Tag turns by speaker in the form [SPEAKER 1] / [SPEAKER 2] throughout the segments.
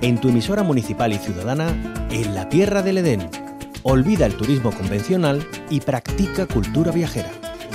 [SPEAKER 1] en tu emisora municipal y ciudadana, en la Tierra del Edén. Olvida el turismo convencional y practica cultura viajera.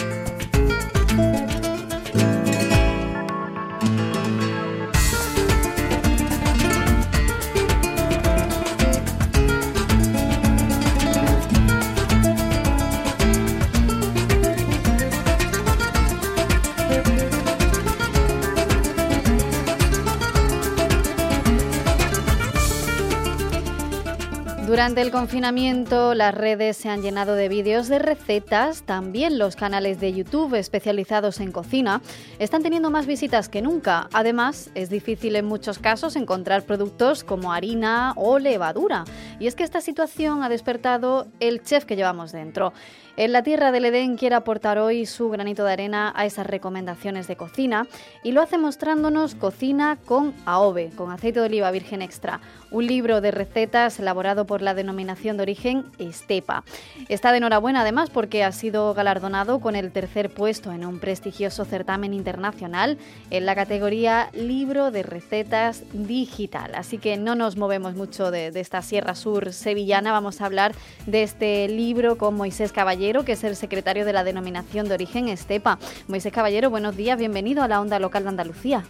[SPEAKER 2] Durante el confinamiento, las redes se han llenado de vídeos de recetas. También los canales de YouTube especializados en cocina están teniendo más visitas que nunca. Además, es difícil en muchos casos encontrar productos como harina o levadura. Y es que esta situación ha despertado el chef que llevamos dentro. En la Tierra del Edén quiere aportar hoy su granito de arena a esas recomendaciones de cocina y lo hace mostrándonos Cocina con AOVE, con aceite de oliva virgen extra, un libro de recetas elaborado por la denominación de origen Estepa. Está de enhorabuena además porque ha sido galardonado con el tercer puesto en un prestigioso certamen internacional en la categoría Libro de Recetas Digital. Así que no nos movemos mucho de esta Sierra Sur sevillana, vamos a hablar de este libro con Moisés Caballero, que es el secretario de la denominación de origen Estepa. Moisés Caballero, buenos días, bienvenido a la Onda Local de Andalucía.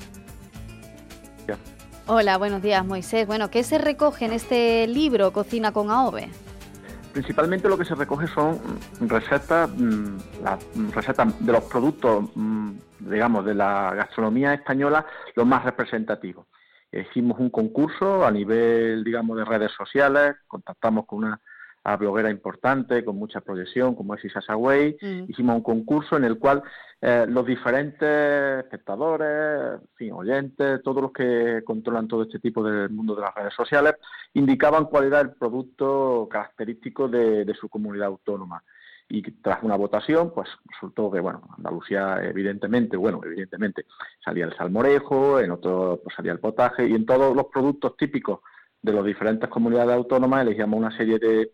[SPEAKER 3] Ya.
[SPEAKER 2] Hola, buenos días, Moisés. Bueno, ¿qué se recoge en este libro Cocina con AOVE?
[SPEAKER 3] Principalmente lo que se recoge son recetas, las recetas de los productos, digamos, de la gastronomía española, los más representativos. Hicimos un concurso a nivel, digamos, de redes sociales, contactamos con una bloguera importante, con mucha proyección, como es Isa Sagüey. Hicimos un concurso en el cual los diferentes espectadores, en fin, oyentes, todos los que controlan todo este tipo del mundo de las redes sociales, indicaban cuál era el producto característico de su comunidad autónoma. Y tras una votación, pues resultó que, bueno, Andalucía evidentemente salía el salmorejo, en otro pues salía el potaje, y en todos los productos típicos de las diferentes comunidades autónomas elegíamos una serie de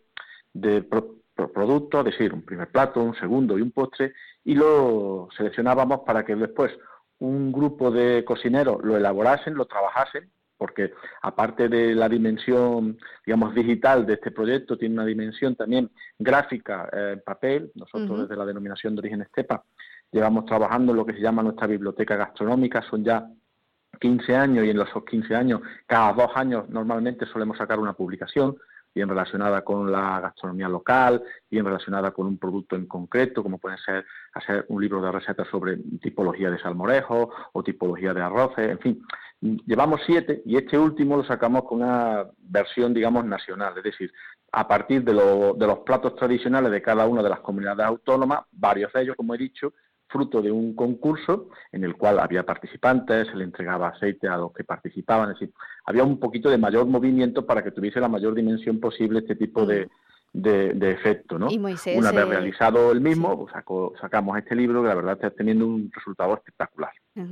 [SPEAKER 3] productos, es decir, un primer plato, un segundo y un postre, y lo seleccionábamos para que después un grupo de cocineros lo elaborasen, lo trabajasen, porque aparte de la dimensión, digamos, digital de este proyecto, tiene una dimensión también gráfica en papel. Nosotros desde la denominación de origen Estepa llevamos trabajando en lo que se llama nuestra biblioteca gastronómica, son ya 15 años, y en esos 15 años, cada 2 años normalmente solemos sacar una publicación, bien relacionada con la gastronomía local, bien relacionada con un producto en concreto, como puede ser hacer un libro de recetas sobre tipología de salmorejo o tipología de arroces, en fin. Llevamos 7 y este último lo sacamos con una versión, digamos, nacional, es decir, a partir de los platos tradicionales de cada una de las comunidades autónomas, varios de ellos, como he dicho, fruto de un concurso en el cual había participantes, se le entregaba aceite a los que participaban, es decir, había un poquito de mayor movimiento para que tuviese la mayor dimensión posible este tipo de efecto, ¿no?
[SPEAKER 2] Y Moisés,
[SPEAKER 3] una vez realizado el mismo, pues sacamos este libro que la verdad está teniendo un resultado espectacular.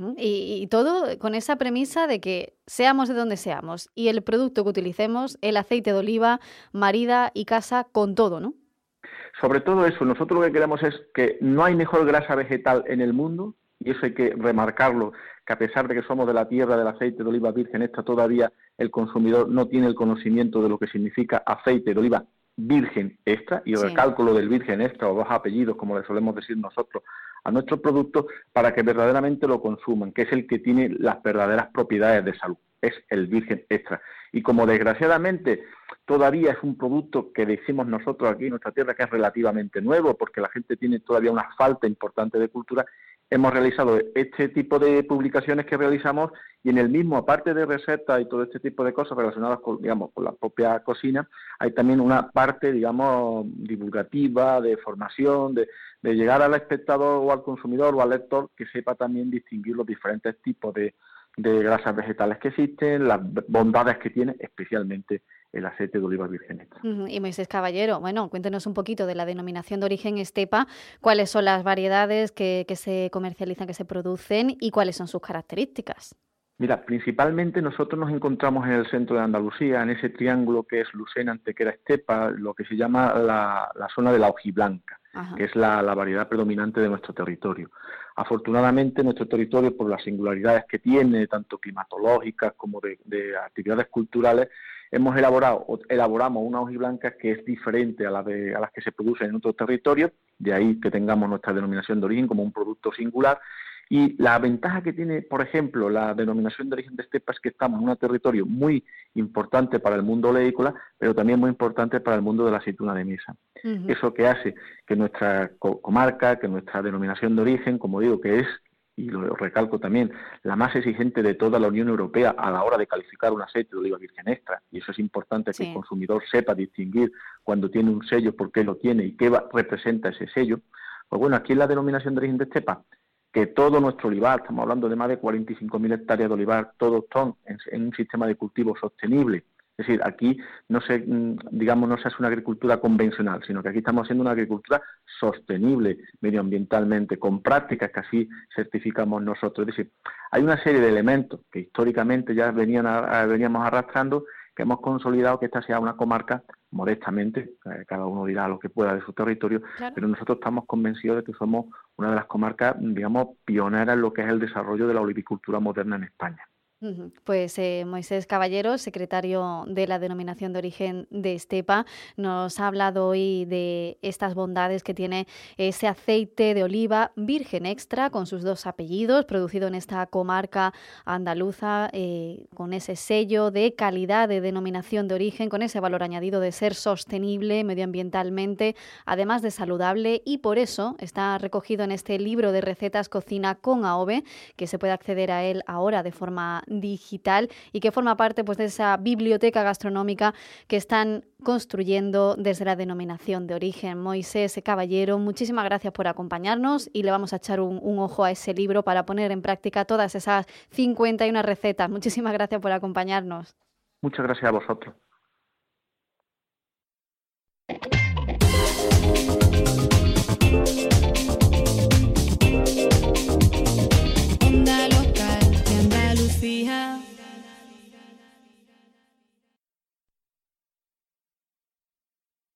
[SPEAKER 2] Y todo con esa premisa de que seamos de donde seamos y el producto que utilicemos, el aceite de oliva, marida y casa con todo, ¿no?
[SPEAKER 3] Sobre todo eso, nosotros lo que queremos es que no hay mejor grasa vegetal en el mundo, y eso hay que remarcarlo, que a pesar de que somos de la tierra del aceite de oliva virgen extra, todavía el consumidor no tiene el conocimiento de lo que significa aceite de oliva virgen extra, y recalco lo del virgen extra, o 2 apellidos, como le solemos decir nosotros a nuestros productos, para que verdaderamente lo consuman, que es el que tiene las verdaderas propiedades de salud, es el virgen extra. Y como desgraciadamente todavía es un producto que decimos nosotros aquí en nuestra tierra que es relativamente nuevo, porque la gente tiene todavía una falta importante de cultura, hemos realizado este tipo de publicaciones que realizamos, y en el mismo, aparte de recetas y todo este tipo de cosas relacionadas con, digamos, con la propia cocina, hay también una parte, digamos, divulgativa, de formación, de llegar al espectador o al consumidor o al lector que sepa también distinguir los diferentes tipos de grasas vegetales que existen, las bondades que tiene, especialmente el aceite de oliva virgen extra.
[SPEAKER 2] Y Moisés Caballero, bueno, cuéntenos un poquito de la denominación de origen Estepa, cuáles son las variedades que se comercializan, que se producen, y cuáles son sus características.
[SPEAKER 3] Mira, principalmente nosotros nos encontramos en el centro de Andalucía, en ese triángulo que es Lucena, Antequera, Estepa, lo que se llama la zona de la hojiblanca.
[SPEAKER 2] Ajá.
[SPEAKER 3] que es la variedad predominante de nuestro territorio. Afortunadamente, nuestro territorio, por las singularidades que tiene, tanto climatológicas como de actividades culturales, elaboramos una hojiblanca que es diferente a las que se producen en otros territorios, de ahí que tengamos nuestra denominación de origen como un producto singular. Y la ventaja que tiene, por ejemplo, la denominación de origen de Estepa es que estamos en un territorio muy importante para el mundo oleícola, pero también muy importante para el mundo de la aceituna de mesa.
[SPEAKER 2] Uh-huh.
[SPEAKER 3] Eso que hace que nuestra comarca, que nuestra denominación de origen, como digo, que es, y lo recalco también, la más exigente de toda la Unión Europea a la hora de calificar un aceite de oliva virgen extra, y eso es importante que el consumidor sepa distinguir cuando tiene un sello, por qué lo tiene y qué representa ese sello. Pues bueno, aquí en la denominación de origen de Estepa, que todo nuestro olivar, estamos hablando de más de 45.000 hectáreas de olivar, todos son en un sistema de cultivo sostenible. Es decir, aquí no se hace una agricultura convencional, sino que aquí estamos haciendo una agricultura sostenible medioambientalmente, con prácticas que así certificamos nosotros. Es decir, hay una serie de elementos que históricamente ya veníamos arrastrando, que hemos consolidado que esta sea una comarca, modestamente, cada uno dirá lo que pueda de su territorio, claro, pero nosotros estamos convencidos de que somos una de las comarcas, digamos, pioneras en lo que es el desarrollo de la olivicultura moderna en España.
[SPEAKER 2] Pues Moisés Caballero, secretario de la Denominación de Origen de Estepa, nos ha hablado hoy de estas bondades que tiene ese aceite de oliva virgen extra con sus dos apellidos, producido en esta comarca andaluza, con ese sello de calidad de denominación de origen, con ese valor añadido de ser sostenible medioambientalmente, además de saludable, y por eso está recogido en este libro de recetas Cocina con AOVE, que se puede acceder a él ahora de forma digital y que forma parte pues de esa biblioteca gastronómica que están construyendo desde la denominación de origen. Moisés Caballero, muchísimas gracias por acompañarnos y le vamos a echar un ojo a ese libro para poner en práctica todas esas 51 recetas. Muchísimas gracias por acompañarnos.
[SPEAKER 3] Muchas gracias a vosotros.